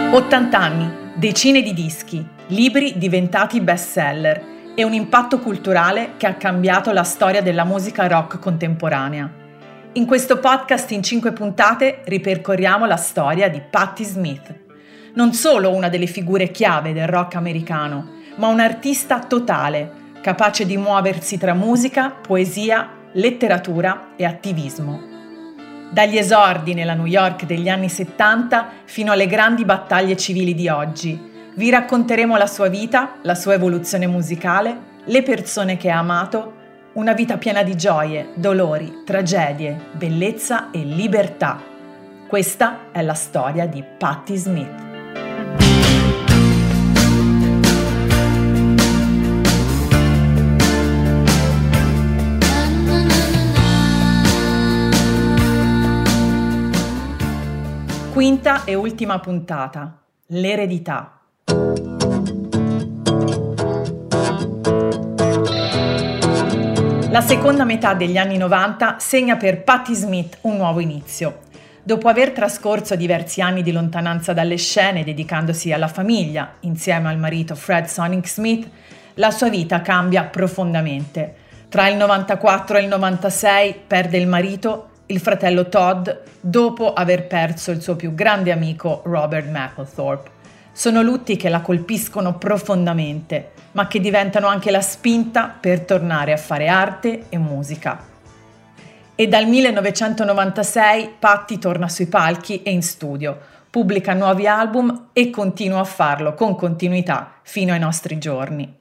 80 anni, decine di dischi, libri diventati bestseller e un impatto culturale che ha cambiato la storia della musica rock contemporanea. In questo podcast in 5 puntate ripercorriamo la storia di Patti Smith. Non solo una delle figure chiave del rock americano, ma un artista totale, capace di muoversi tra musica, poesia, letteratura e attivismo. Dagli esordi nella New York degli anni 70 fino alle grandi battaglie civili di oggi, vi racconteremo la sua vita, la sua evoluzione musicale, le persone che ha amato, una vita piena di gioie, dolori, tragedie, bellezza e libertà. Questa è la storia di Patti Smith. Quinta e ultima puntata, l'eredità. La seconda metà degli anni 90 segna per Patti Smith un nuovo inizio. Dopo aver trascorso diversi anni di lontananza dalle scene dedicandosi alla famiglia, insieme al marito Fred Sonic Smith, la sua vita cambia profondamente. Tra il 94 e il 96 perde il marito, il fratello Todd, dopo aver perso il suo più grande amico Robert Mapplethorpe. Sono lutti che la colpiscono profondamente, ma che diventano anche la spinta per tornare a fare arte e musica. E dal 1996 Patti torna sui palchi e in studio, pubblica nuovi album e continua a farlo con continuità fino ai nostri giorni.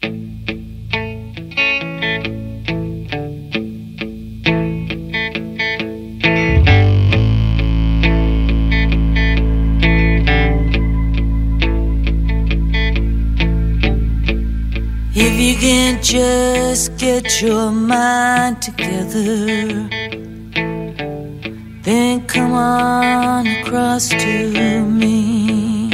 If you can just get your mind together, then come on across to me.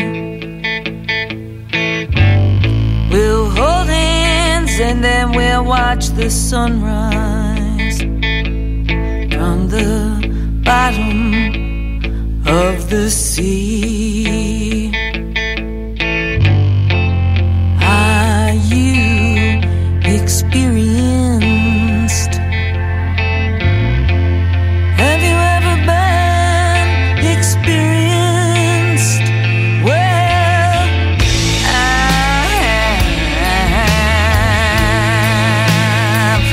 We'll hold hands and then we'll watch the sunrise from the bottom of the sea. Experienced? Have you ever been experienced? Well, I have.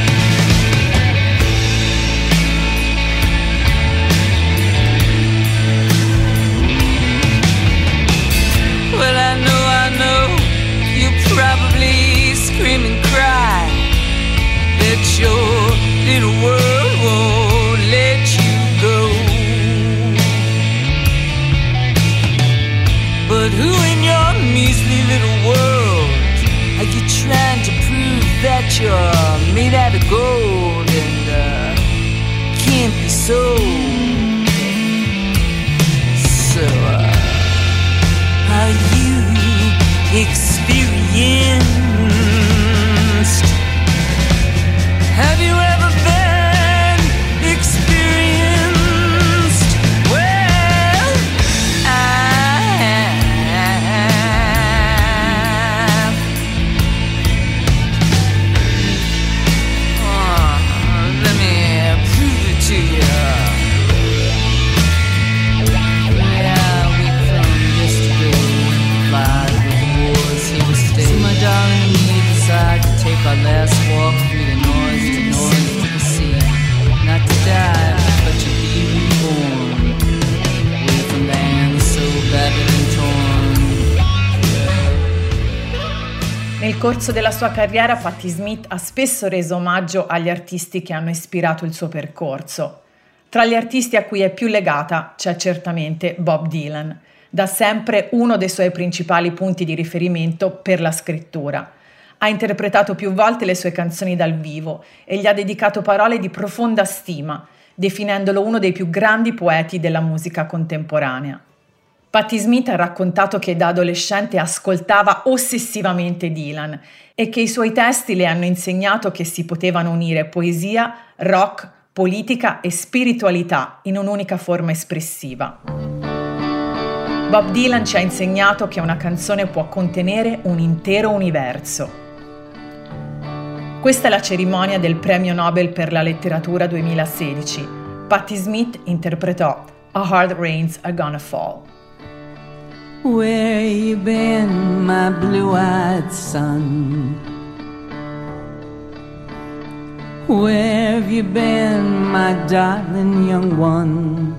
Well, I know you probably scream and cry that your little world won't let you go. But who in your measly little world are you trying to prove that you're made out of gold and can't be sold? So are you experienced? Have you ever been experienced? Well, I have. Oh, let me prove it to you. Yeah, we from yesterday, live with the wars here to stay. So my darling, we decide to take our last walk through the noise to the sea. Not to die, but to be reborn. Away from lands so battered and torn. Nel corso della sua carriera Patti Smith ha spesso reso omaggio agli artisti che hanno ispirato il suo percorso. Tra gli artisti a cui è più legata c'è certamente Bob Dylan, da sempre uno dei suoi principali punti di riferimento per la scrittura. Ha interpretato più volte le sue canzoni dal vivo e gli ha dedicato parole di profonda stima, definendolo uno dei più grandi poeti della musica contemporanea. Patti Smith ha raccontato che da adolescente ascoltava ossessivamente Dylan e che i suoi testi le hanno insegnato che si potevano unire poesia, rock, politica e spiritualità in un'unica forma espressiva. Bob Dylan ci ha insegnato che una canzone può contenere un intero universo. Questa è la cerimonia del Premio Nobel per la letteratura 2016. Patti Smith interpretò A Hard Rains Are Gonna Fall. Where you been, my blue-eyed son? Where have you been, my darling young one?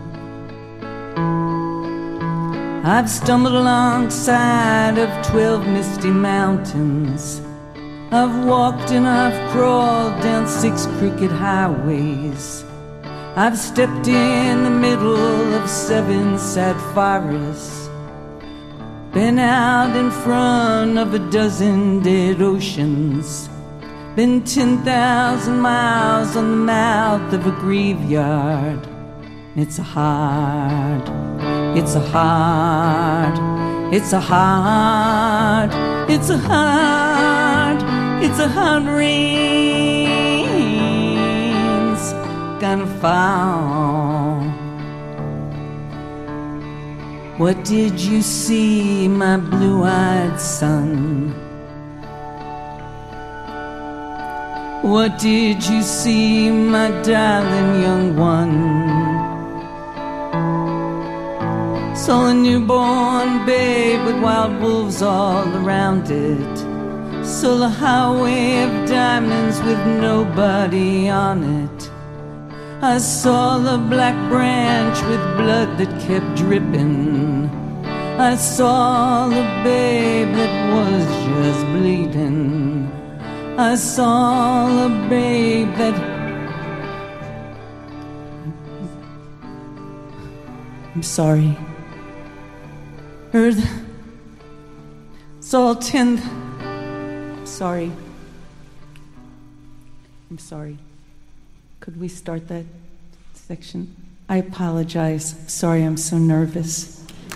I've stumbled alongside of 12 misty mountains. I've walked and I've crawled down 6 crooked highways. I've stepped in the middle of 7 sad forests. Been out in front of a 12 dead oceans. Been 10,000 miles on the mouth of a graveyard. It's a hard rains gonna fall. What did you see, my blue-eyed son? What did you see, my darling young one? Saw a newborn babe with wild wolves all around it. Saw a highway of diamonds with nobody on it. I saw a black branch with blood that kept dripping. I saw a babe that was just bleeding. I saw a babe that... I'm sorry. Earth. Saw 10th. Sorry. I'm sorry. Could we start that section? I apologize. Sorry, I'm so nervous.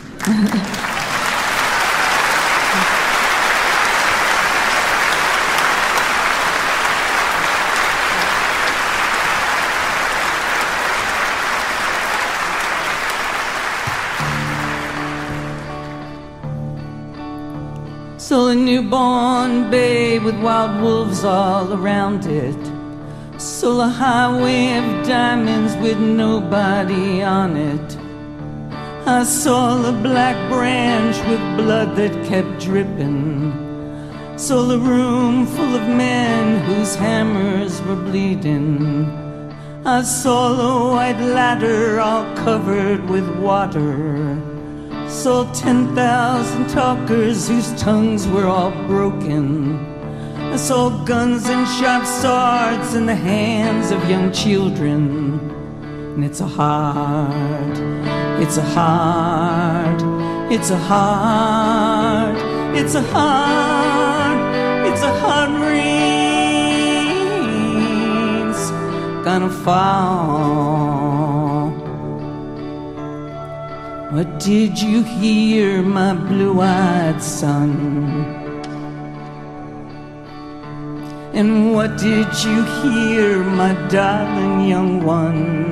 Saw a newborn babe with wild wolves all around it. Saw a highway of diamonds with nobody on it. I saw a black branch with blood that kept dripping. Saw a room full of men whose hammers were bleeding. I saw a white ladder all covered with water. Saw 10,000 talkers whose tongues were all broken. I saw guns and sharp swords in the hands of young children. And it's a hard rains gonna fall. What did you hear, my blue-eyed son? And what did you hear, my darling young one?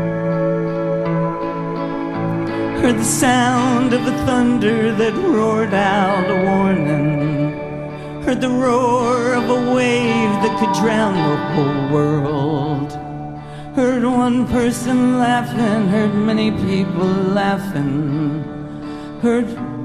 Heard the sound of the thunder that roared out a warning. Heard the roar of a wave that could drown the whole world. Heard one person laughing, heard many people laughing. Heard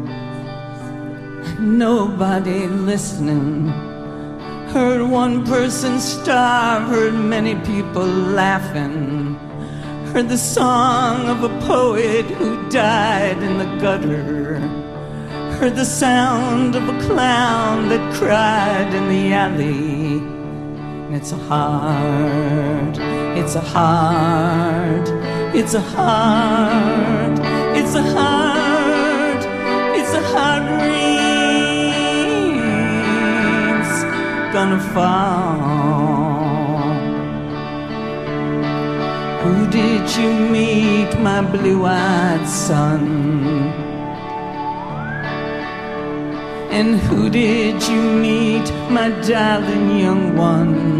nobody listening. Heard one person starve, heard many people laughing. Heard the song of a poet who died in the gutter. Heard the sound of a clown that cried in the alley. And it's a hard rains gonna fall. Who did you meet, my blue-eyed son? And who did you meet, my darling young one?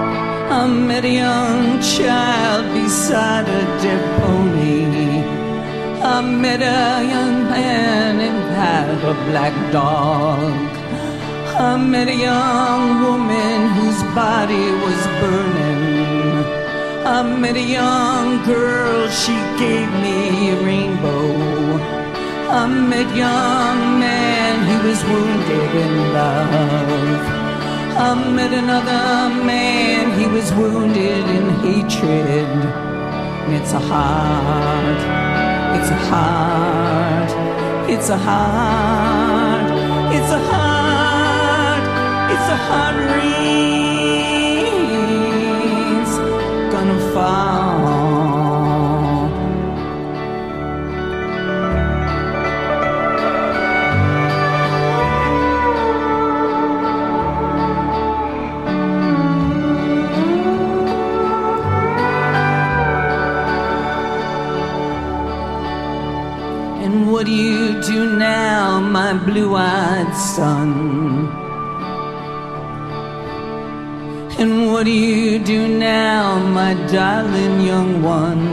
I met a young child beside a dead pony. I met a young man and had a black dog. I met a young woman whose body was burning. I met a young girl, she gave me a rainbow. I met a young man, he was wounded in love. I met another man, he was wounded in hatred. And it's a heart, it's a heart, it's a heart, it's a heart, it's a heart rain's gonna fall. What do you do now, my blue-eyed son? And what do you do now, my darling young one?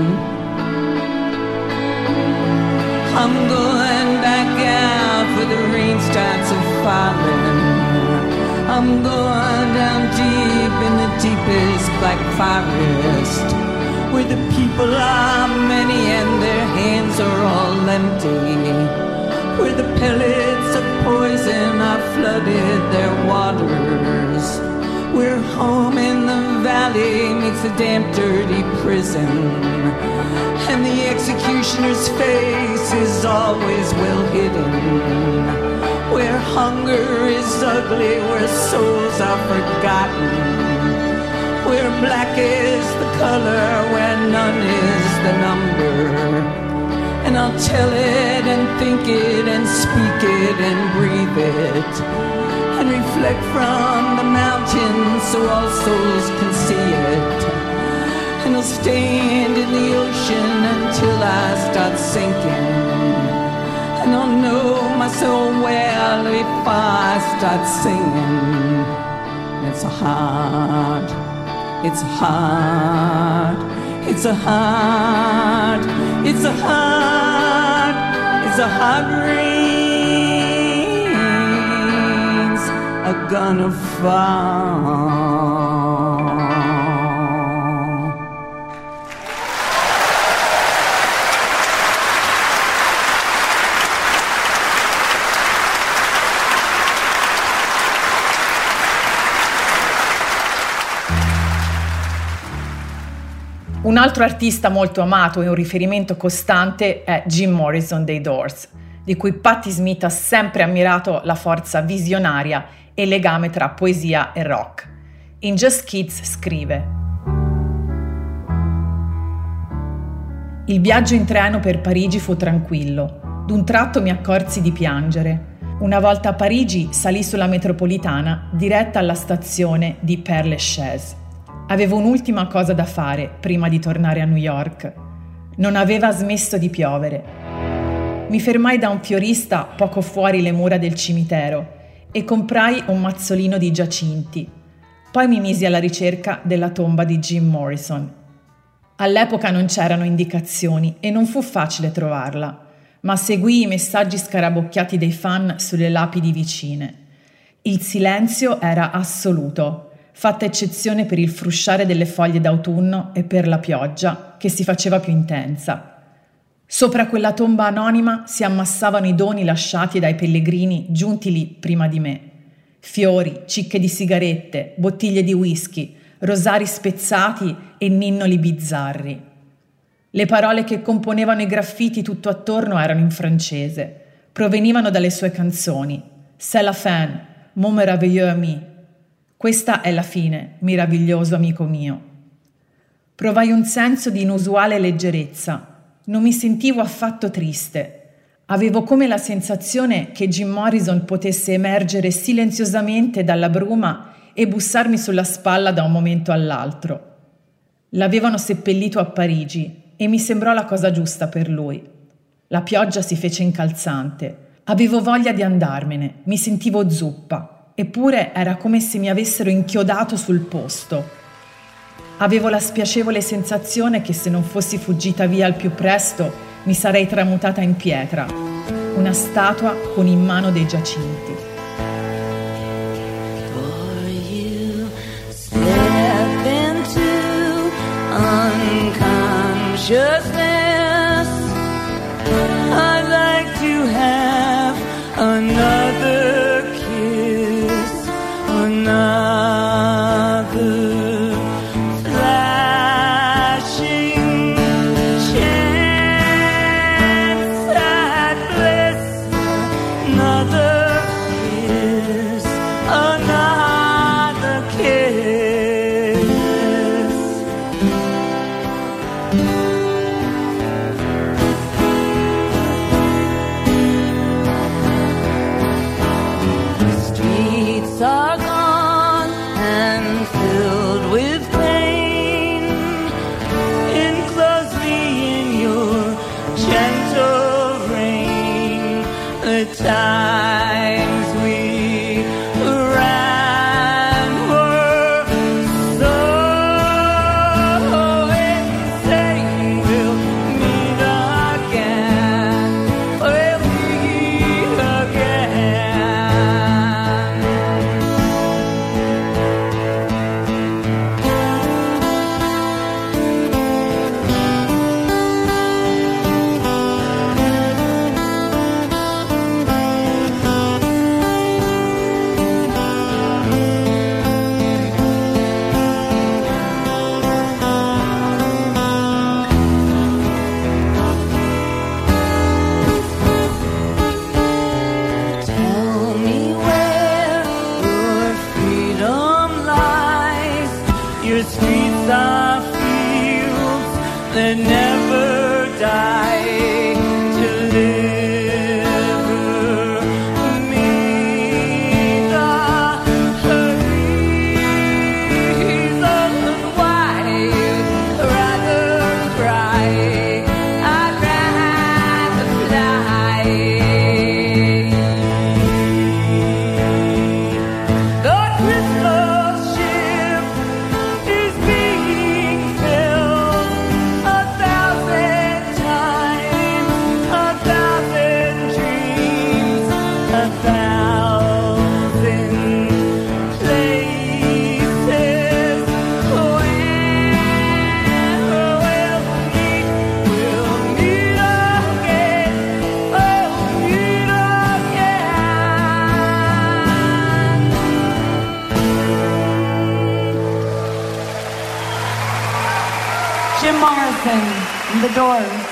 I'm going back out for the rain starts falling. I'm going down deep in the deepest black forest, where the people are many and their hands are all empty, where the pellets of poison have flooded their waters, where home in the valley meets a damp, dirty prison, and the executioner's face is always well hidden, where hunger is ugly, where souls are forgotten, where black is the color, where none is the number. And I'll tell it and think it and speak it and breathe it, and reflect from the mountains so all souls can see it. And I'll stand in the ocean until I start sinking, and I'll know my soul well if I start singing. It's a heart, it's a heart, it's a heart, it's a heart, it's a heart rain's are gonna fall. Un altro artista molto amato e un riferimento costante è Jim Morrison dei Doors, di cui Patti Smith ha sempre ammirato la forza visionaria e il legame tra poesia e rock. In Just Kids scrive: Il viaggio in treno per Parigi fu tranquillo. D'un tratto mi accorsi di piangere. Una volta a Parigi salì sulla metropolitana diretta alla stazione di Père Lachaise. Avevo un'ultima cosa da fare prima di tornare a New York. Non aveva smesso di piovere. Mi fermai da un fiorista poco fuori le mura del cimitero e comprai un mazzolino di giacinti. Poi mi misi alla ricerca della tomba di Jim Morrison. All'epoca non c'erano indicazioni e non fu facile trovarla, ma seguii i messaggi scarabocchiati dei fan sulle lapidi vicine. Il silenzio era assoluto, fatta eccezione per il frusciare delle foglie d'autunno e per la pioggia, che si faceva più intensa. Sopra quella tomba anonima si ammassavano i doni lasciati dai pellegrini giunti lì prima di me. Fiori, cicche di sigarette, bottiglie di whisky, rosari spezzati e ninnoli bizzarri. Le parole che componevano i graffiti tutto attorno erano in francese. Provenivano dalle sue canzoni. C'est la fin, mon merveilleux ami. Questa è la fine, meraviglioso amico mio. Provai un senso di inusuale leggerezza. Non mi sentivo affatto triste. Avevo come la sensazione che Jim Morrison potesse emergere silenziosamente dalla bruma e bussarmi sulla spalla da un momento all'altro. L'avevano seppellito a Parigi e mi sembrò la cosa giusta per lui. La pioggia si fece incalzante. Avevo voglia di andarmene, mi sentivo zuppa. Eppure era come se mi avessero inchiodato sul posto. Avevo la spiacevole sensazione che se non fossi fuggita via al più presto mi sarei tramutata in pietra, una statua con in mano dei giacinti. For you step into unconsciousness. I'd like to have another kiss, another flashing chance at bliss, another kiss, another kiss. The streets are gone and filled with pain. Enclose me in your gentle rain. The times we ran were so insane. We'll meet again. We'll meet again. Tell me where your freedom lies. Your streets are fields that never die. Deliver me the reason why I'd rather cry. I'd rather fly. The crystal ship is being filled 1,000 times, 1,000 dreams, 1,000 places. Where we'll meet again. We'll meet again. Jim Morrison and the Doors.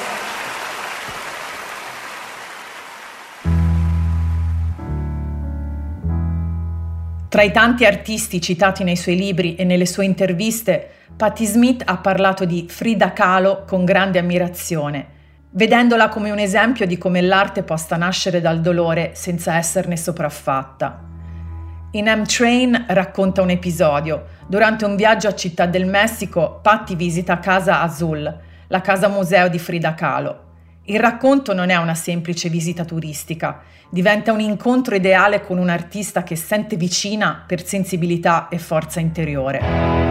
Tra i tanti artisti citati nei suoi libri e nelle sue interviste, Patti Smith ha parlato di Frida Kahlo con grande ammirazione, vedendola come un esempio di come l'arte possa nascere dal dolore senza esserne sopraffatta. In M-Train racconta un episodio. Durante un viaggio a Città del Messico, Patti visita Casa Azul, la casa museo di Frida Kahlo. Il racconto non è una semplice visita turistica, diventa un incontro ideale con un'artista che sente vicina per sensibilità e forza interiore.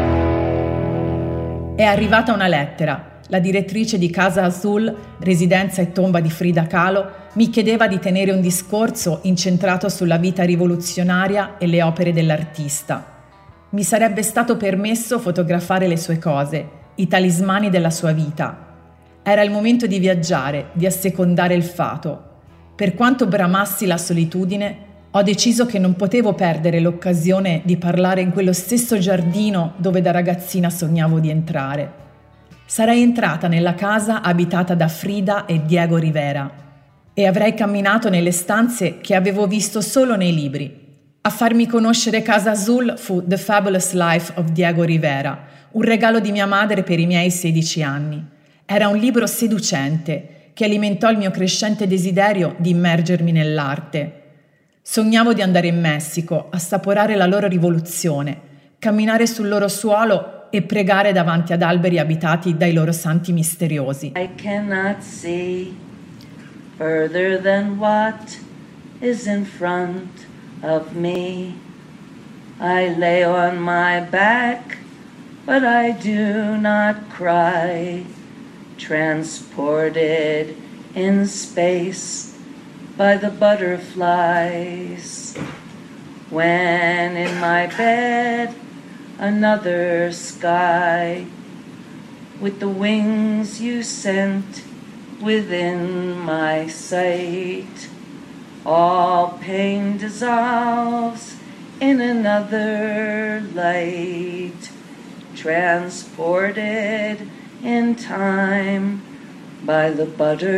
È arrivata una lettera. La direttrice di Casa Azul, residenza e tomba di Frida Kahlo, mi chiedeva di tenere un discorso incentrato sulla vita rivoluzionaria e le opere dell'artista. Mi sarebbe stato permesso fotografare le sue cose, i talismani della sua vita. Era il momento di viaggiare, di assecondare il fato. Per quanto bramassi la solitudine, ho deciso che non potevo perdere l'occasione di parlare in quello stesso giardino dove da ragazzina sognavo di entrare. Sarei entrata nella casa abitata da Frida e Diego Rivera e avrei camminato nelle stanze che avevo visto solo nei libri. A farmi conoscere Casa Azul fu The Fabulous Life of Diego Rivera, un regalo di mia madre per i miei 16 anni. Era un libro seducente che alimentò il mio crescente desiderio di immergermi nell'arte. Sognavo di andare in Messico, assaporare la loro rivoluzione, camminare sul loro suolo e pregare davanti ad alberi abitati dai loro santi misteriosi. I cannot see further than what is in front of me. I lay on my back, but I do not cry, transported in space by the butterflies. When in my bed another sky with the wings you sent within my sight, all pain dissolves in another light, transported in time by the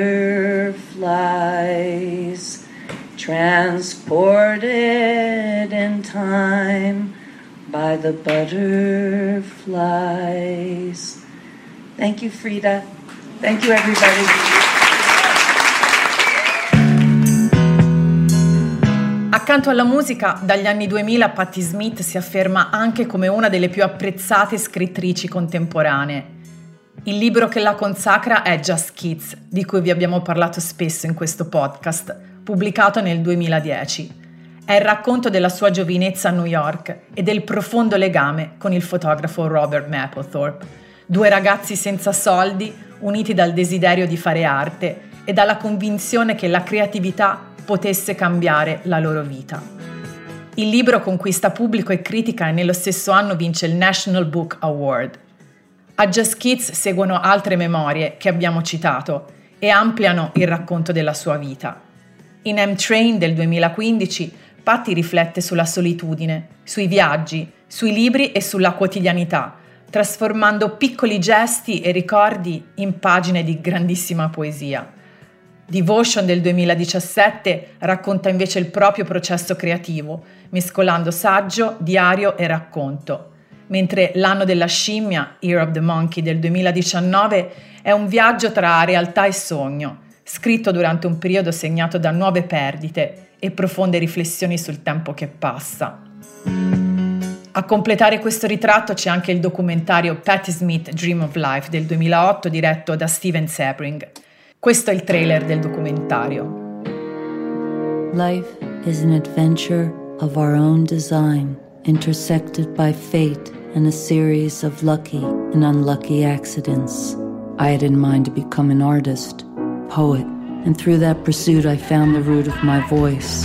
butterflies, transported in time by the butterflies. Thank you, Frida. Thank you, everybody. Accanto alla musica, dagli anni 2000 Patti Smith si afferma anche come una delle più apprezzate scrittrici contemporanee. Il libro che la consacra è Just Kids, di cui vi abbiamo parlato spesso in questo podcast, pubblicato nel 2010. È il racconto della sua giovinezza a New York e del profondo legame con il fotografo Robert Mapplethorpe. Due ragazzi senza soldi, uniti dal desiderio di fare arte e dalla convinzione che la creatività potesse cambiare la loro vita. Il libro conquista pubblico e critica e nello stesso anno vince il National Book Award. A Just Kids seguono altre memorie che abbiamo citato e ampliano il racconto della sua vita. In M-Train del 2015, Patti riflette sulla solitudine, sui viaggi, sui libri e sulla quotidianità, trasformando piccoli gesti e ricordi in pagine di grandissima poesia. Devotion del 2017 racconta invece il proprio processo creativo, mescolando saggio, diario e racconto, mentre L'anno della scimmia, Year of the Monkey del 2019 è un viaggio tra realtà e sogno, scritto durante un periodo segnato da nuove perdite e profonde riflessioni sul tempo che passa. A completare questo ritratto c'è anche il documentario Patti Smith Dream of Life del 2008 diretto da Steven Sebring. Questo è il trailer del documentario. Life is an adventure of our own design, intersected by fate and a series of lucky and unlucky accidents. I had in mind to become an artist, poet, and through that pursuit I found the root of my voice.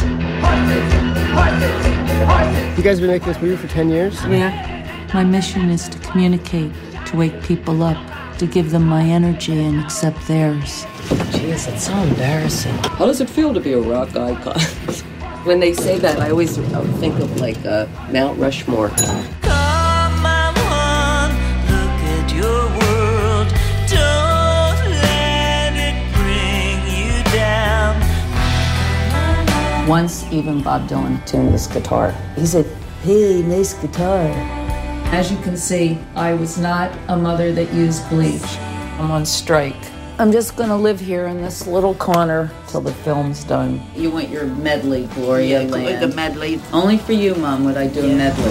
You guys have been making this movie for 10 years? Yeah. My mission is to communicate, to wake people up, to give them my energy and accept theirs. Jeez, it's so embarrassing. How does it feel to be a rock icon? When they say that, I always think of like Mount Rushmore. Come, my one, look at your world. Don't let it bring you down. Once even Bob Dylan tuned this guitar. He said, "Hey, nice guitar." As you can see, I was not a mother that used bleach. I'm on strike. I'm just gonna live here in this little corner till the film's done. You want your medley, Gloria Land. The medley. Only for you, Mom, would I do a medley.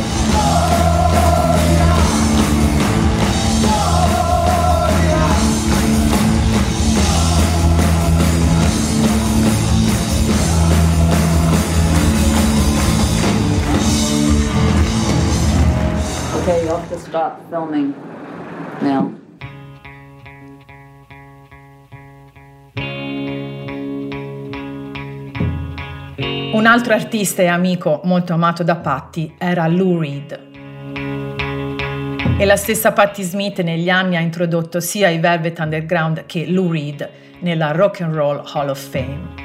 Okay, you have to stop filming now. Un altro artista e amico molto amato da Patti era Lou Reed. E la stessa Patti Smith negli anni ha introdotto sia i Velvet Underground che Lou Reed nella Rock and Roll Hall of Fame.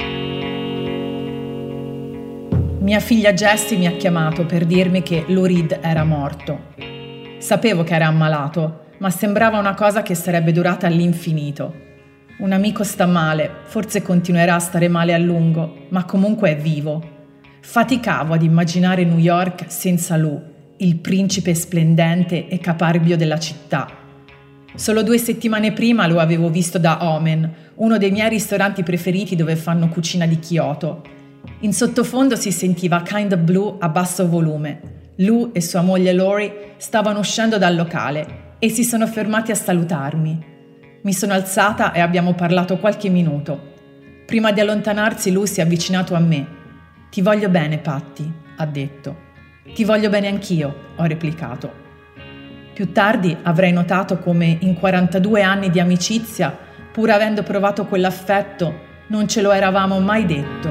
Mia figlia Jessie mi ha chiamato per dirmi che Lou Reed era morto. Sapevo che era ammalato, ma sembrava una cosa che sarebbe durata all'infinito. Un amico sta male, forse continuerà a stare male a lungo, ma comunque è vivo. Faticavo ad immaginare New York senza Lou, il principe splendente e caparbio della città. Solo 2 settimane prima lo avevo visto da Omen, uno dei miei ristoranti preferiti dove fanno cucina di Kyoto. In sottofondo si sentiva Kind of Blue a basso volume. Lou e sua moglie Lori stavano uscendo dal locale e si sono fermati a salutarmi. Mi sono alzata e abbiamo parlato qualche minuto. Prima di allontanarsi Lou si è avvicinato a me. «Ti voglio bene, Patti», ha detto. «Ti voglio bene anch'io», ho replicato. Più tardi avrei notato come in 42 anni di amicizia pur avendo provato quell'affetto, non ce lo eravamo mai detto.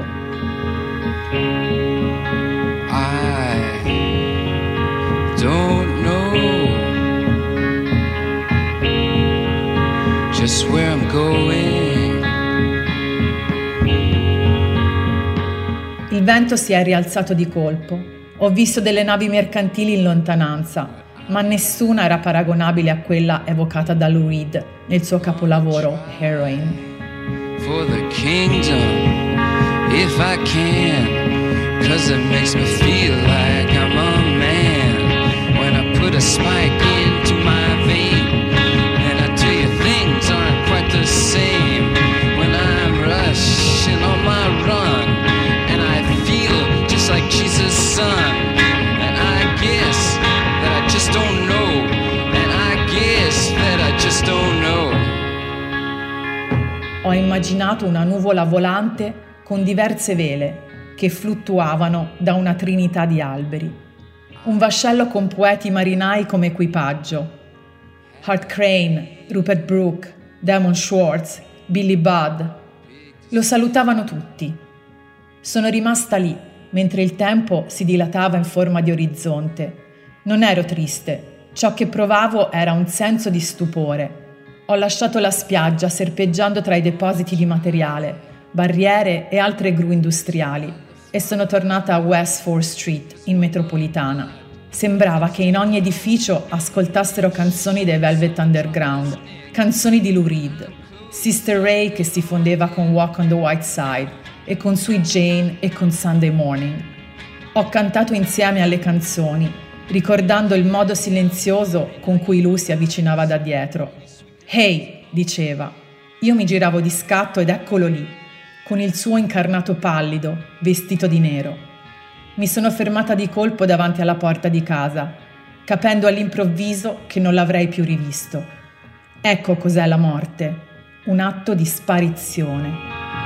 I don't know just where I'm going. Il vento si è rialzato di colpo. Ho visto delle navi mercantili in lontananza, ma nessuna era paragonabile a quella evocata da Lou Reed nel suo capolavoro Heroin. For the kingdom, if I can, 'cause it makes me feel like I'm a man. When I put a spike into my vein, and I tell you things aren't quite the same. When I'm rushing on my run, and I feel just like Jesus' son, and I guess that I just don't know, and I guess that I just don't know. Ho immaginato una nuvola volante con diverse vele che fluttuavano da una trinità di alberi. Un vascello con poeti marinai come equipaggio. Hart Crane, Rupert Brooke, Damon Schwartz, Billy Budd. Lo salutavano tutti. Sono rimasta lì, mentre il tempo si dilatava in forma di orizzonte. Non ero triste. Ciò che provavo era un senso di stupore. Ho lasciato la spiaggia serpeggiando tra i depositi di materiale, barriere e altre gru industriali e sono tornata a West 4th Street, in metropolitana. Sembrava che in ogni edificio ascoltassero canzoni dei Velvet Underground, canzoni di Lou Reed, Sister Ray che si fondeva con Walk on the White Side e con Sweet Jane e con Sunday Morning. Ho cantato insieme alle canzoni, ricordando il modo silenzioso con cui Lou si avvicinava da dietro. «Hey», diceva. Io mi giravo di scatto ed eccolo lì, con il suo incarnato pallido, vestito di nero. Mi sono fermata di colpo davanti alla porta di casa, capendo all'improvviso che non l'avrei più rivisto. Ecco cos'è la morte, un atto di sparizione.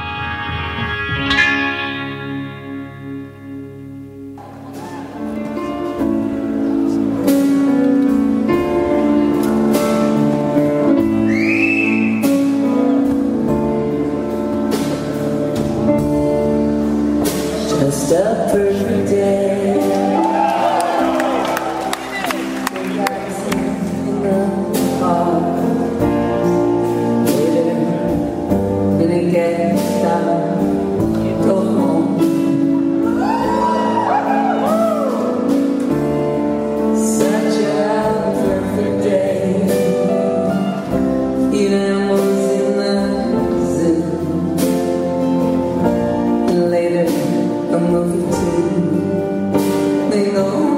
Just a perfect day. Relaxing in the park. Later, gonna get down, go home. Such a perfect day. Even was in the zoo. And later, a movie too. They know.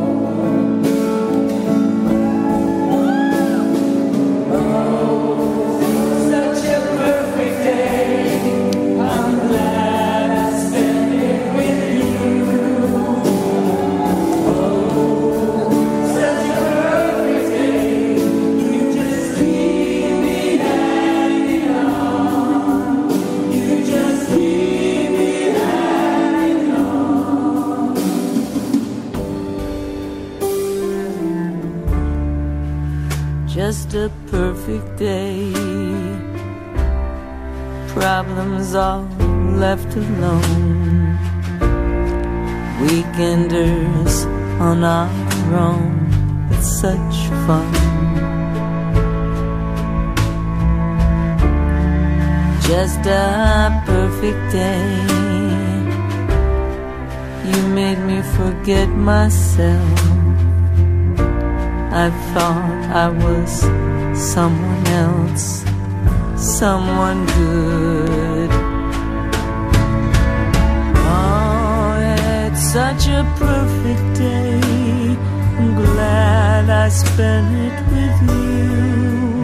Oh, such a perfect day. I'm glad I spent it with you. Oh, such a perfect day. You just keep me hanging on. You just keep me hanging on. Just a perfect day. Problems all left alone. Weekenders on our own. It's such fun. Just a perfect day. You made me forget myself. I thought I was someone else, someone good. Oh, it's such a perfect day. I'm glad I spent it with you.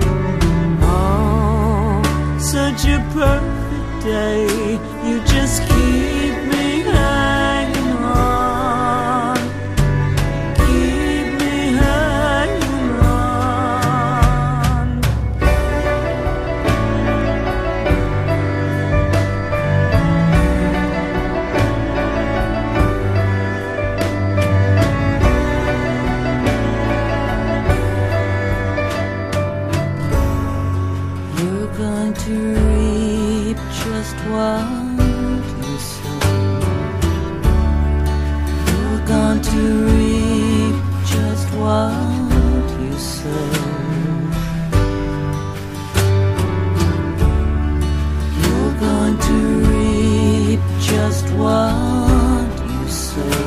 Oh, such a perfect day. You just keep me hanging on. Keep me hanging on. You're gonna going to reap just what you sow. You're going to reap just what you sow.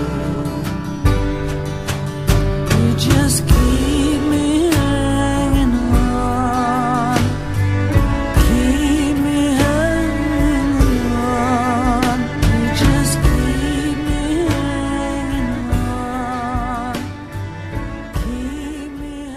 You just keep me hanging on, keep me hanging on. You just keep me hanging on, keep me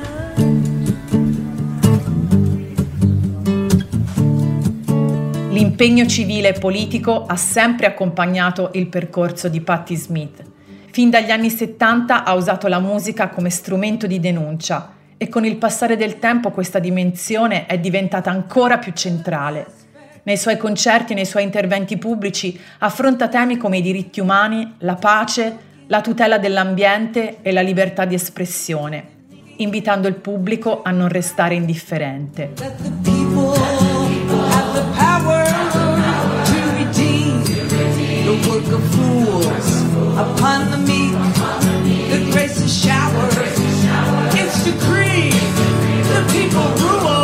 hanging. L'impegno civile e politico ha sempre accompagnato il percorso di Patti Smith. Fin dagli anni 70 ha usato la musica come strumento di denuncia e con il passare del tempo questa dimensione è diventata ancora più centrale. Nei suoi concerti e nei suoi interventi pubblici affronta temi come i diritti umani, la pace, la tutela dell'ambiente e la libertà di espressione, invitando il pubblico a non restare indifferente. Let the people have the power to redeem the work of fools upon the meek. The grace is showered, it's decreed, the people rule.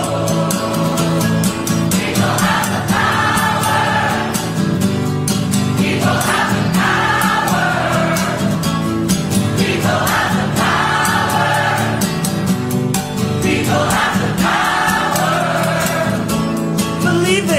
People have the power, people have the power, people have the power, people have the power. Believe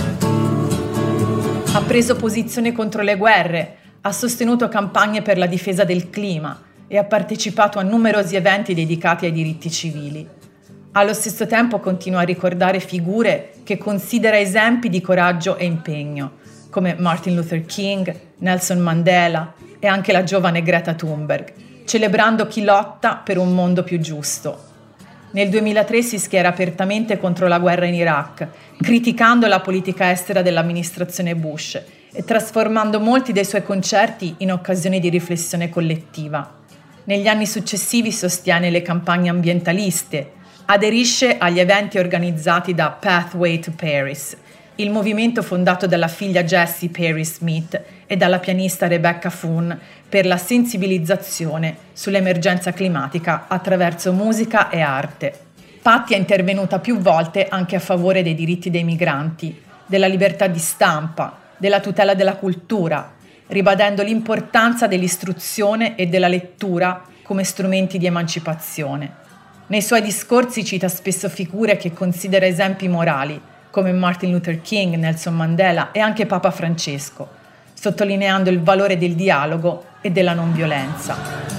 it. Ha preso posizione contro le guerre, ha sostenuto campagne per la difesa del clima e ha partecipato a numerosi eventi dedicati ai diritti civili. Allo stesso tempo continua a ricordare figure che considera esempi di coraggio e impegno, come Martin Luther King, Nelson Mandela e anche la giovane Greta Thunberg, celebrando chi lotta per un mondo più giusto. Nel 2003 si schiera apertamente contro la guerra in Iraq, criticando la politica estera dell'amministrazione Bush e trasformando molti dei suoi concerti in occasioni di riflessione collettiva. Negli anni successivi sostiene le campagne ambientaliste, aderisce agli eventi organizzati da Pathway to Paris, il movimento fondato dalla figlia Jessie Perry Smith e dalla pianista Rebecca Foon per la sensibilizzazione sull'emergenza climatica attraverso musica e arte. Patti è intervenuta più volte anche a favore dei diritti dei migranti, della libertà di stampa, della tutela della cultura, ribadendo l'importanza dell'istruzione e della lettura come strumenti di emancipazione. Nei suoi discorsi cita spesso figure che considera esempi morali, come Martin Luther King, Nelson Mandela e anche Papa Francesco, sottolineando il valore del dialogo e della non violenza.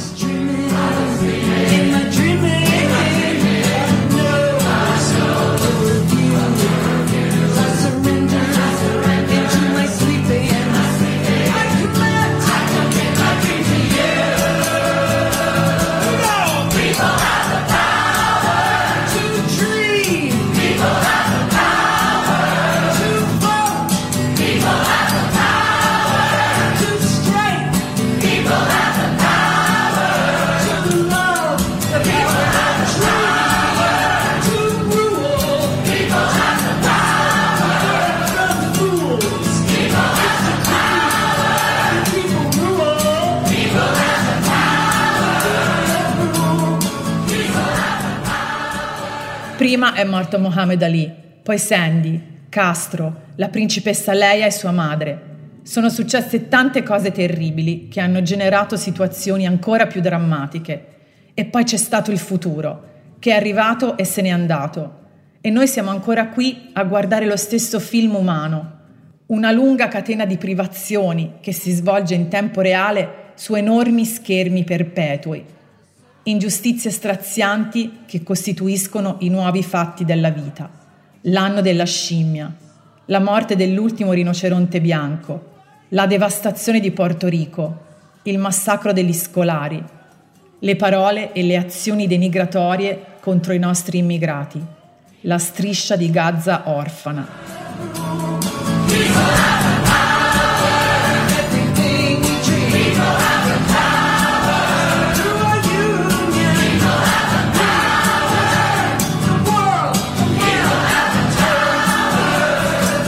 Prima è morto Muhammad Ali, poi Sandy, Castro, la principessa Leia e sua madre. Sono successe tante cose terribili che hanno generato situazioni ancora più drammatiche. E poi c'è stato il futuro, che è arrivato e se n'è andato. E noi siamo ancora qui a guardare lo stesso film umano. Una lunga catena di privazioni che si svolge in tempo reale su enormi schermi perpetui. Ingiustizie strazianti che costituiscono i nuovi fatti della vita. L'anno della scimmia, la morte dell'ultimo rinoceronte bianco, la devastazione di Porto Rico, il massacro degli scolari, le parole e le azioni denigratorie contro i nostri immigrati, la striscia di Gaza orfana.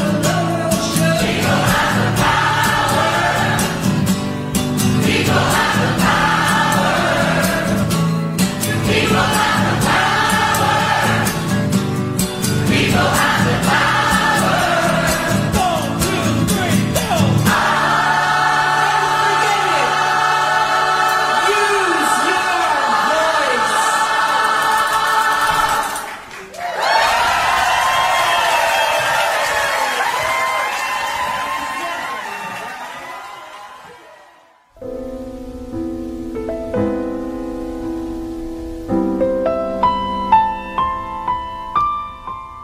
People have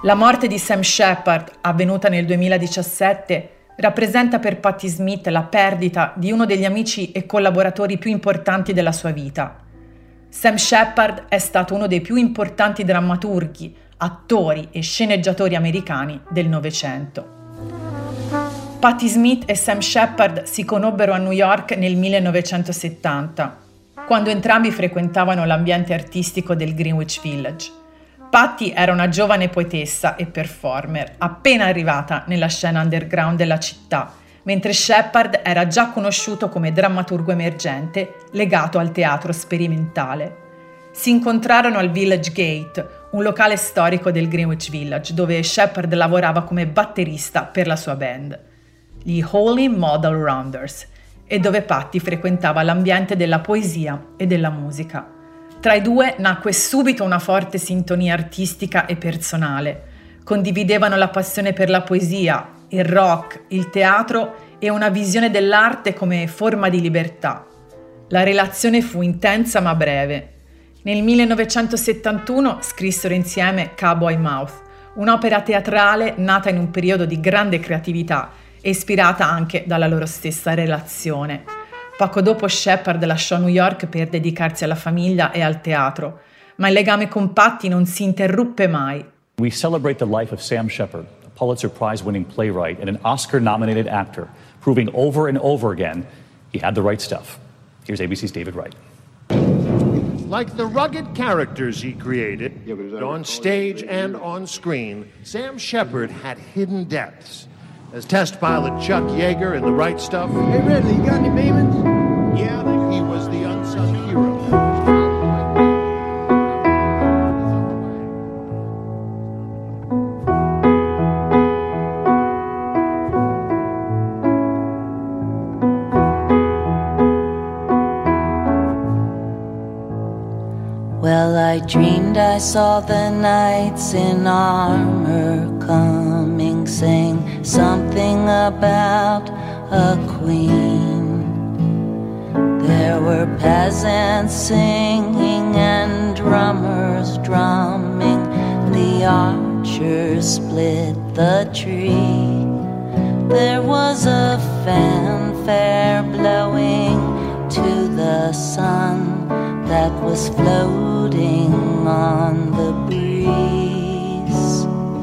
La morte di Sam Shepard, avvenuta nel 2017, rappresenta per Patti Smith la perdita di uno degli amici e collaboratori più importanti della sua vita. Sam Shepard è stato uno dei più importanti drammaturghi, attori e sceneggiatori americani del Novecento. Patti Smith e Sam Shepard si conobbero a New York nel 1970, quando entrambi frequentavano l'ambiente artistico del Greenwich Village. Patti era una giovane poetessa e performer, appena arrivata nella scena underground della città, mentre Shepard era già conosciuto come drammaturgo emergente legato al teatro sperimentale. Si incontrarono al Village Gate, un locale storico del Greenwich Village, dove Shepard lavorava come batterista per la sua band, gli Holy Model Rounders, e dove Patti frequentava l'ambiente della poesia e della musica. Tra i due nacque subito una forte sintonia artistica e personale. Condividevano la passione per la poesia, il rock, il teatro e una visione dell'arte come forma di libertà. La relazione fu intensa ma breve. Nel 1971 scrissero insieme Cowboy Mouth, un'opera teatrale nata in un periodo di grande creatività e ispirata anche dalla loro stessa relazione. Poco dopo Shepard lasciò New York per dedicarsi alla famiglia e al teatro, ma il legame con Patti non si interruppe mai. We celebrate the life of Sam Shepard, a Pulitzer Prize-winning playwright and an Oscar-nominated actor, proving over and over again he had the right stuff. Here's ABC's David Wright. Like the rugged characters he created, on stage and on screen, Sam Shepard had hidden depths. As test pilot Chuck Yeager in The Right Stuff. Hey Ridley, you got any payments? Yeah, he was the unsung hero. Well, I dreamed I saw the knights in armor coming, saying something about a queen. There were peasants singing and drummers drumming. The archers split the tree. There was a fanfare blowing to the sun that was floating on the breeze.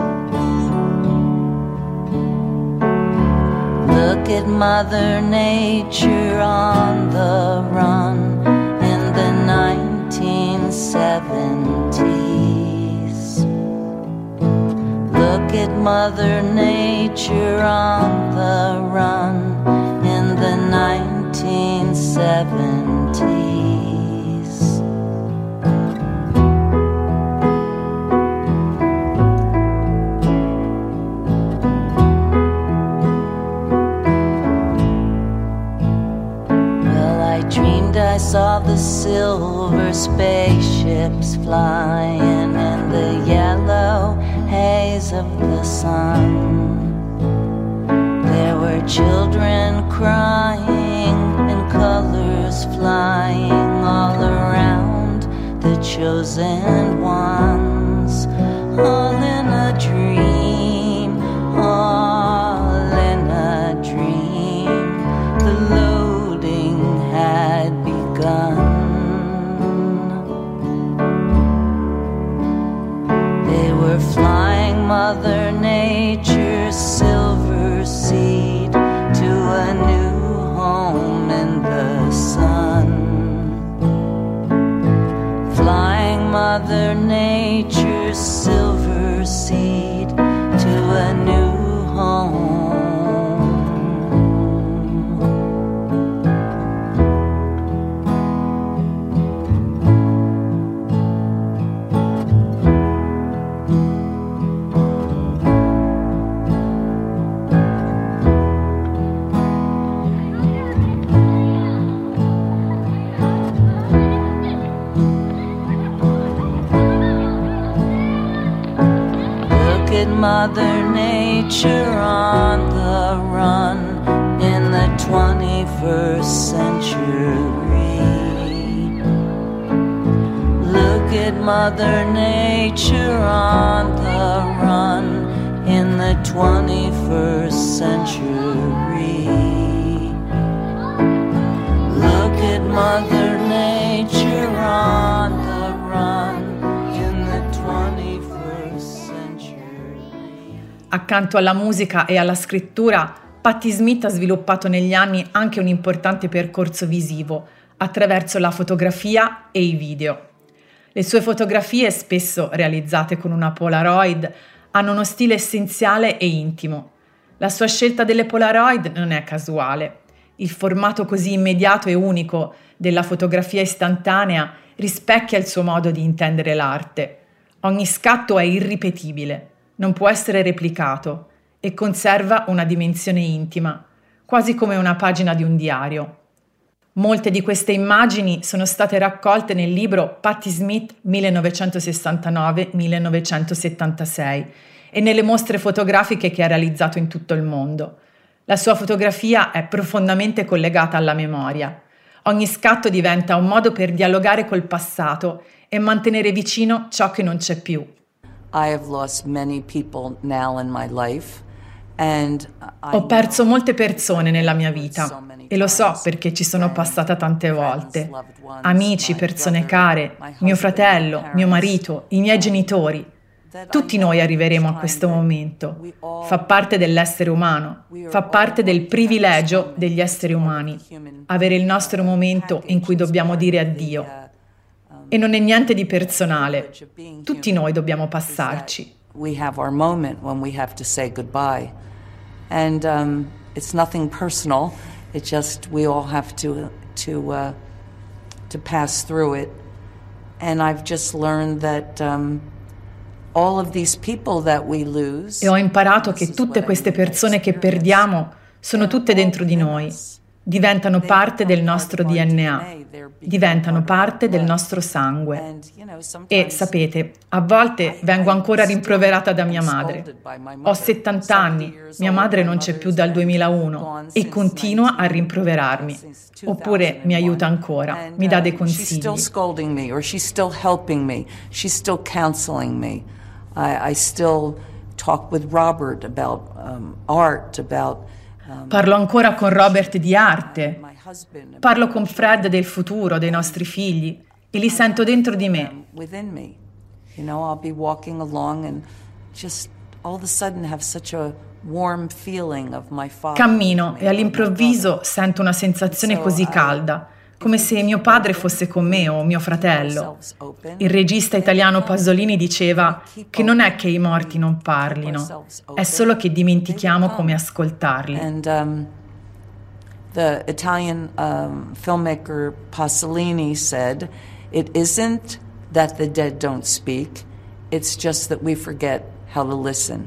Look at Mother Nature on the run in the 1970s. Look at Mother Nature on the run in the 1970s. I saw the silver spaceships flying in the yellow haze of the sun. There were children crying and colors flying all around the chosen ones. All in a dream, all in a dream. The loading had begun. They were flying Mother Nature's silver seed to a new home in the sun. Flying Mother Nature's silver seed to a new home. Mother Nature on the run in the 21st century. Look at Mother Nature on the run in the 21st century. Look at Mother Nature on the run in the 21st century. Accanto alla musica e alla scrittura, Patti Smith ha sviluppato negli anni anche un importante percorso visivo attraverso la fotografia e i video. Le sue fotografie, spesso realizzate con una Polaroid, hanno uno stile essenziale e intimo. La sua scelta delle Polaroid non è casuale. Il formato così immediato e unico della fotografia istantanea rispecchia il suo modo di intendere l'arte. Ogni scatto è irripetibile, non può essere replicato e conserva una dimensione intima, quasi come una pagina di un diario. Molte di queste immagini sono state raccolte nel libro Patti Smith 1969-1976 e nelle mostre fotografiche che ha realizzato in tutto il mondo. La sua fotografia è profondamente collegata alla memoria. Ogni scatto diventa un modo per dialogare col passato e mantenere vicino ciò che non c'è più. I have lost many people now in my life. Ho perso molte persone nella mia vita e lo so perché ci sono passata tante volte. Amici, persone care, mio fratello, mio marito, i miei genitori. Tutti noi arriveremo a questo momento. Fa parte dell'essere umano, fa parte del privilegio degli esseri umani, avere il nostro momento in cui dobbiamo dire addio. E non è niente di personale. Tutti noi dobbiamo passarci. We have our moment when we have to say goodbye. And it's nothing personal. It just we all have to pass through it. And I've just learned that all of these people that we lose. E ho imparato che tutte queste persone che perdiamo sono tutte dentro di noi. Diventano parte del nostro DNA, diventano parte del nostro sangue. E sapete, a volte vengo ancora rimproverata da mia madre. Ho 70 anni, mia madre non c'è più dal 2001 e continua a rimproverarmi. Oppure mi aiuta ancora, mi dà dei consigli. She's still scolding me, or she's still helping me, she's still counseling me. I still talk with Robert about art, about Parlo ancora con Robert di arte, parlo con Fred del futuro, dei nostri figli, e li sento dentro di me. You know, I'll be walking along and just all of a sudden have such a warm feeling of my father. Cammino e all'improvviso sento una sensazione così calda, come se mio padre fosse con me o mio fratello. Il regista italiano Pasolini diceva che non è che i morti non parlino, è solo che dimentichiamo come ascoltarli. And the Italian filmmaker Pasolini said, "It isn't that the dead don't speak, it's just that we forget how to listen."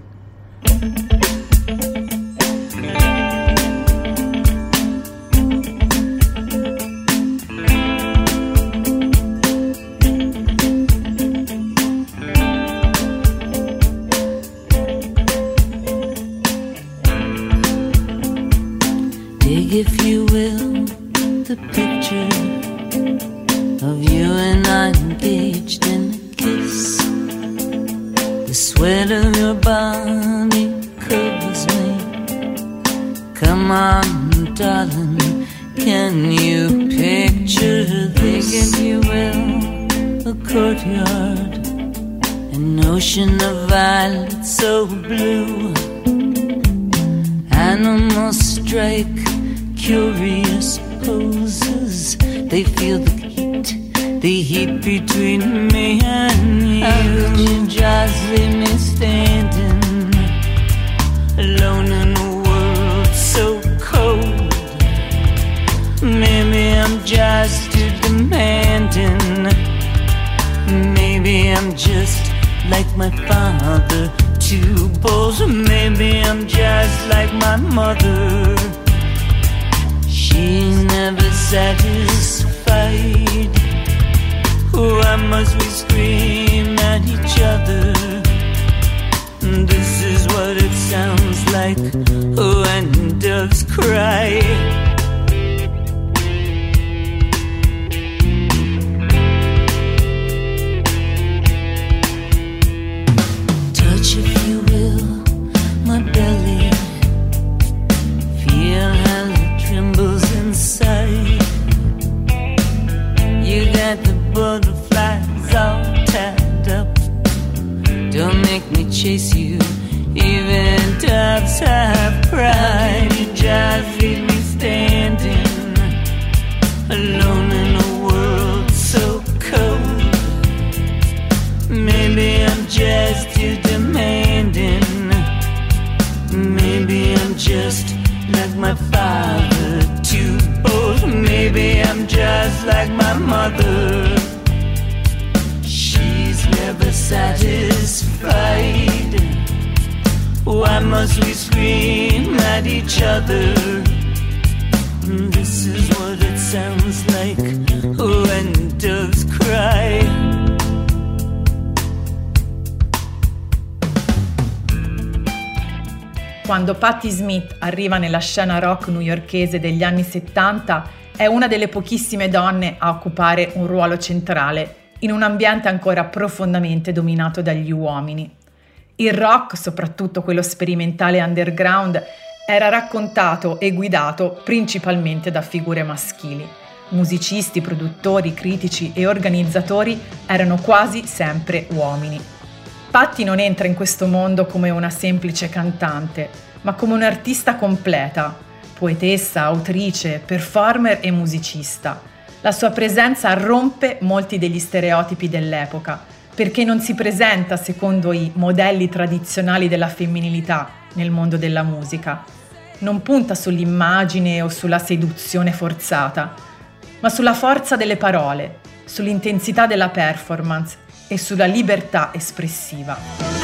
If you will, the picture of you and I engaged in a kiss. The sweat of your body covers me. Come on, darling, can you picture this? If you will, a courtyard, an ocean of violets so blue. Animals strike curious poses. They feel the heat between me and you. How could you just leave me standing alone in a world so cold? Maybe I'm just too demanding. Maybe I'm just like my father, too bold. Maybe I'm just like my mother. She's never satisfied. Why must we scream at each other? This is what it sounds like when doves cry. at the butterflies all tied up. Don't make me chase you, even doves have pride. You just leave me standing alone in a world so cold. Maybe I'm just too demanding. Maybe I'm just like my father, too bold. Maybe I'm just like my mother. She's never satisfied. Why must we scream at each other? This is what it sounds like when doves cry. Quando Patti Smith arriva nella scena rock newyorkese degli anni 70, è una delle pochissime donne a occupare un ruolo centrale in un ambiente ancora profondamente dominato dagli uomini. Il rock, soprattutto quello sperimentale underground, era raccontato e guidato principalmente da figure maschili. Musicisti, produttori, critici e organizzatori erano quasi sempre uomini. Patti non entra in questo mondo come una semplice cantante, ma come un'artista completa, poetessa, autrice, performer e musicista. La sua presenza rompe molti degli stereotipi dell'epoca, perché non si presenta secondo i modelli tradizionali della femminilità nel mondo della musica. Non punta sull'immagine o sulla seduzione forzata, ma sulla forza delle parole, sull'intensità della performance e sulla libertà espressiva.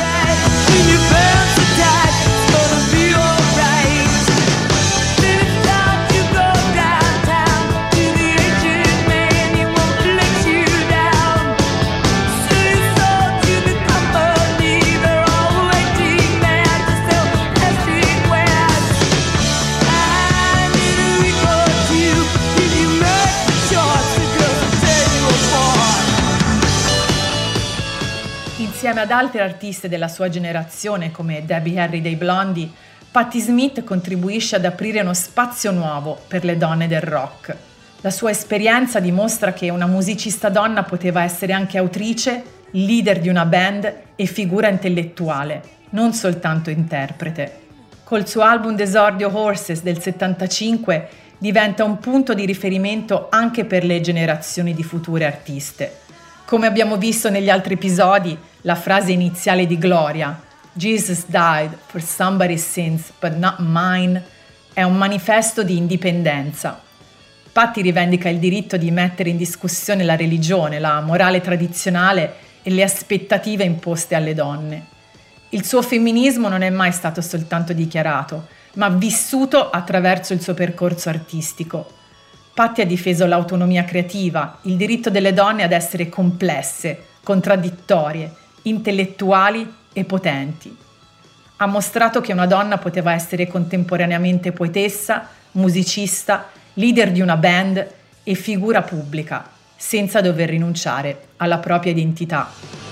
Insieme ad altre artiste della sua generazione come Debbie Harry dei Blondie, Patti Smith contribuisce ad aprire uno spazio nuovo per le donne del rock. La sua esperienza dimostra che una musicista donna poteva essere anche autrice, leader di una band e figura intellettuale, non soltanto interprete. Col suo album d'esordio Horses del 75 diventa un punto di riferimento anche per le generazioni di future artiste. Come abbiamo visto negli altri episodi, la frase iniziale di Gloria, Jesus died for somebody's sins but not mine, è un manifesto di indipendenza. Patti rivendica il diritto di mettere in discussione la religione, la morale tradizionale e le aspettative imposte alle donne. Il suo femminismo non è mai stato soltanto dichiarato, ma vissuto attraverso il suo percorso artistico. Patti ha difeso l'autonomia creativa, il diritto delle donne ad essere complesse, contraddittorie, intellettuali e potenti. Ha mostrato che una donna poteva essere contemporaneamente poetessa, musicista, leader di una band e figura pubblica, senza dover rinunciare alla propria identità.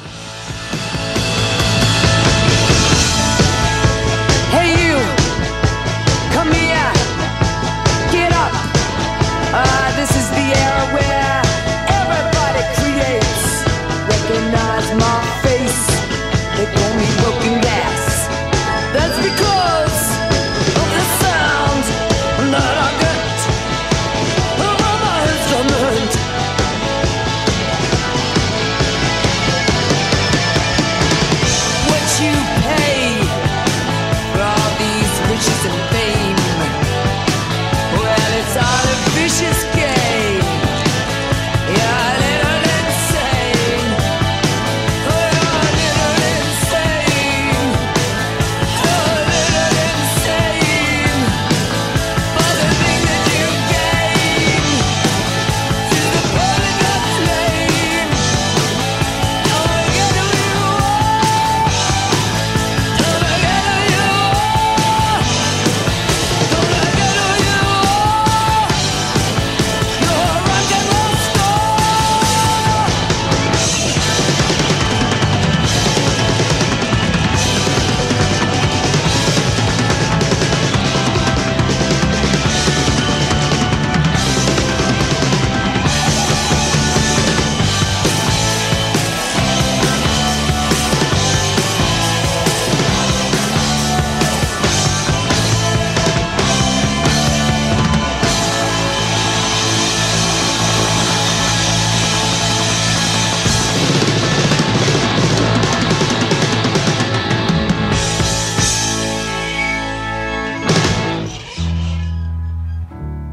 Hey you, come here, get up. This is the era where everybody creates. Recognize my face, they call me broken glass. That's because of the sound that I get from my instrument.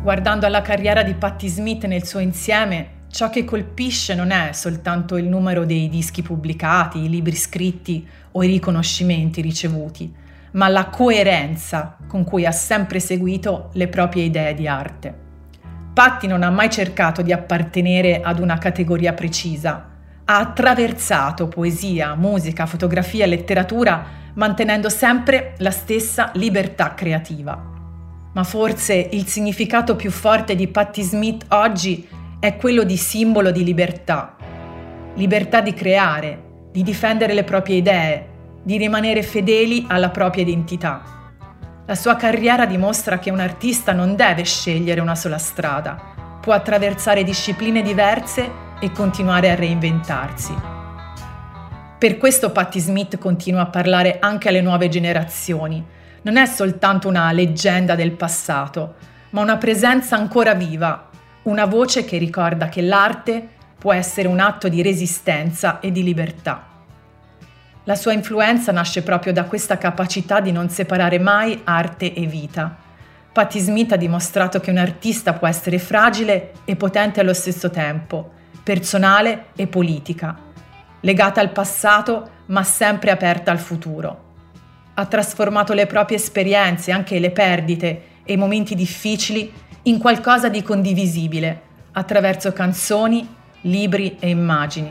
guardando alla carriera di Patti Smith nel suo insieme, ciò che colpisce non è soltanto il numero dei dischi pubblicati, i libri scritti o i riconoscimenti ricevuti, ma la coerenza con cui ha sempre seguito le proprie idee di arte. Patti non ha mai cercato di appartenere ad una categoria precisa, ha attraversato poesia, musica, fotografia e letteratura mantenendo sempre la stessa libertà creativa. Ma forse il significato più forte di Patti Smith oggi è quello di simbolo di libertà. Libertà di creare, di difendere le proprie idee, di rimanere fedeli alla propria identità. La sua carriera dimostra che un artista non deve scegliere una sola strada, può attraversare discipline diverse e continuare a reinventarsi. Per questo Patti Smith continua a parlare anche alle nuove generazioni. Non è soltanto una leggenda del passato, ma una presenza ancora viva, una voce che ricorda che l'arte può essere un atto di resistenza e di libertà. La sua influenza nasce proprio da questa capacità di non separare mai arte e vita. Patti Smith ha dimostrato che un artista può essere fragile e potente allo stesso tempo, personale e politica, legata al passato ma sempre aperta al futuro. Ha trasformato le proprie esperienze, anche le perdite e i momenti difficili, in qualcosa di condivisibile, attraverso canzoni, libri e immagini.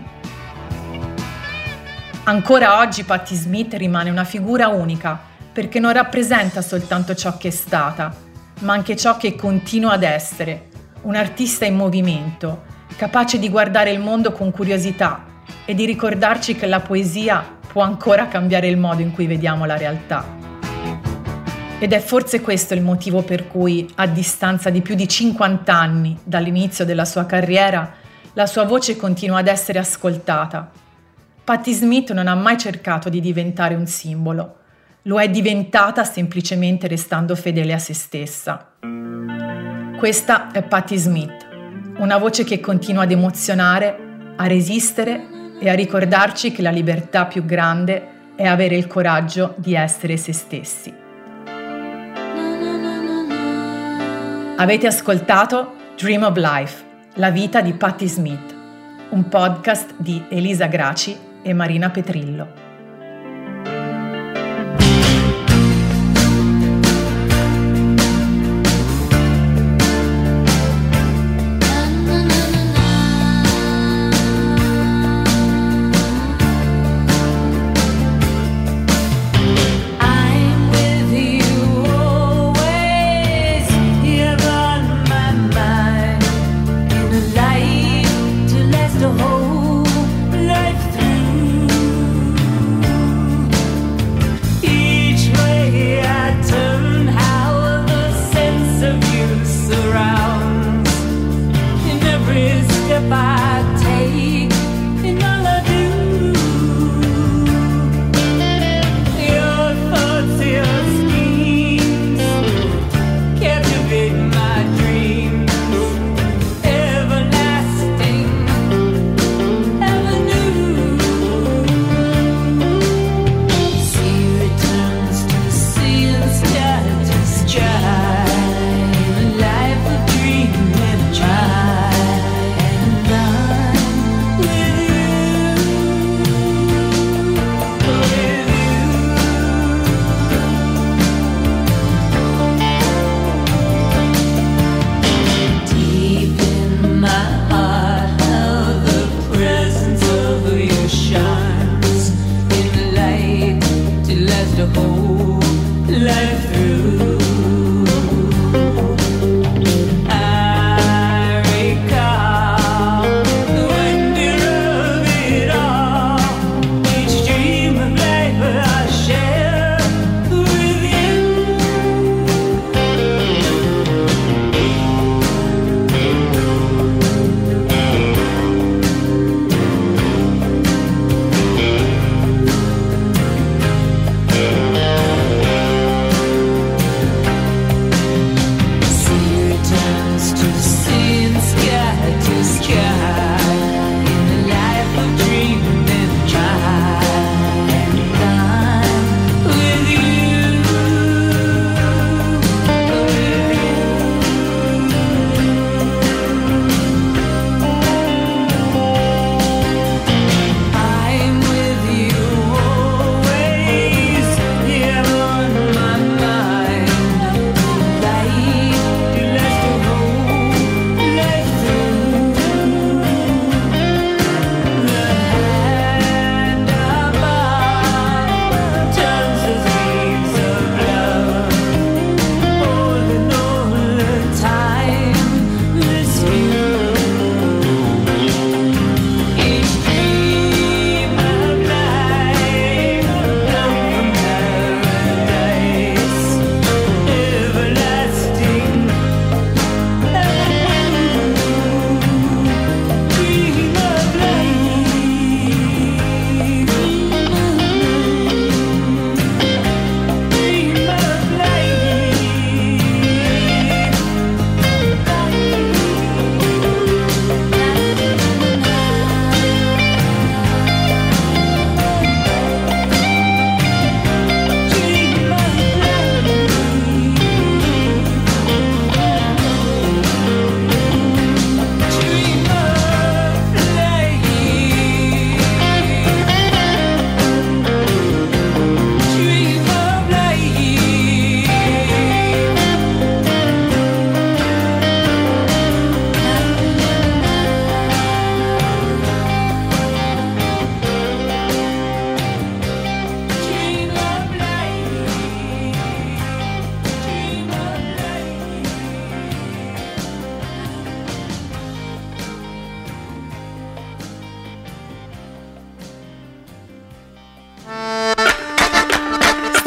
Ancora oggi Patti Smith rimane una figura unica, perché non rappresenta soltanto ciò che è stata, ma anche ciò che continua ad essere, un artista in movimento, capace di guardare il mondo con curiosità e di ricordarci che la poesia può ancora cambiare il modo in cui vediamo la realtà. Ed è forse questo il motivo per cui, a distanza di più di 50 anni dall'inizio della sua carriera, la sua voce continua ad essere ascoltata. Patti Smith non ha mai cercato di diventare un simbolo, lo è diventata semplicemente restando fedele a se stessa. Questa è Patti Smith, una voce che continua ad emozionare, a resistere e a ricordarci che la libertà più grande è avere il coraggio di essere se stessi. Avete ascoltato Dream of Life, la vita di Patti Smith, un podcast di Elisa Graci e Marina Petrillo.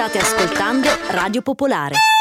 State ascoltando Radio Popolare.